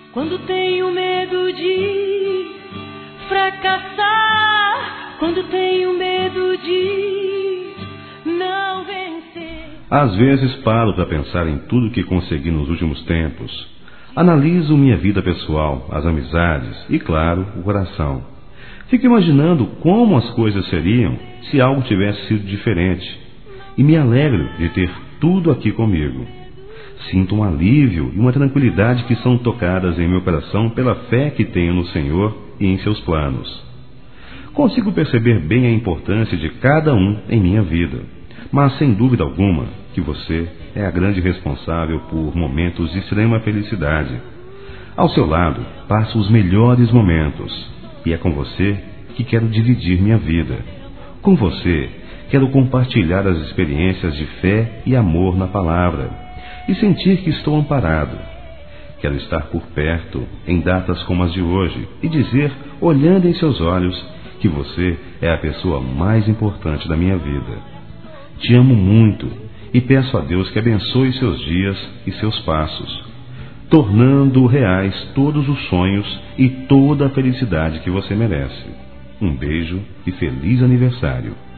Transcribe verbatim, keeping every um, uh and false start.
Quando tenho medo de fracassar, quando tenho medo de não vencer. Às vezes paro para pensar em tudo que consegui nos últimos tempos. Analiso minha vida pessoal, as amizades e, claro, o coração. Fico imaginando como as coisas seriam se algo tivesse sido diferente. E me alegro de ter tudo aqui comigo. Sinto um alívio e uma tranquilidade que são tocadas em meu coração pela fé que tenho no Senhor e em seus planos. Consigo perceber bem a importância de cada um em minha vida, mas sem dúvida alguma que você é a grande responsável por momentos de extrema felicidade. Ao seu lado, passo os melhores momentos, e é com você que quero dividir minha vida. Com você, quero compartilhar as experiências de fé e amor na palavra, e sentir que estou amparado. Quero estar por perto em datas como as de hoje e dizer, olhando em seus olhos, que você é a pessoa mais importante da minha vida. Te amo muito e peço a Deus que abençoe seus dias e seus passos, tornando reais todos os sonhos e toda a felicidade que você merece. Um beijo e feliz aniversário.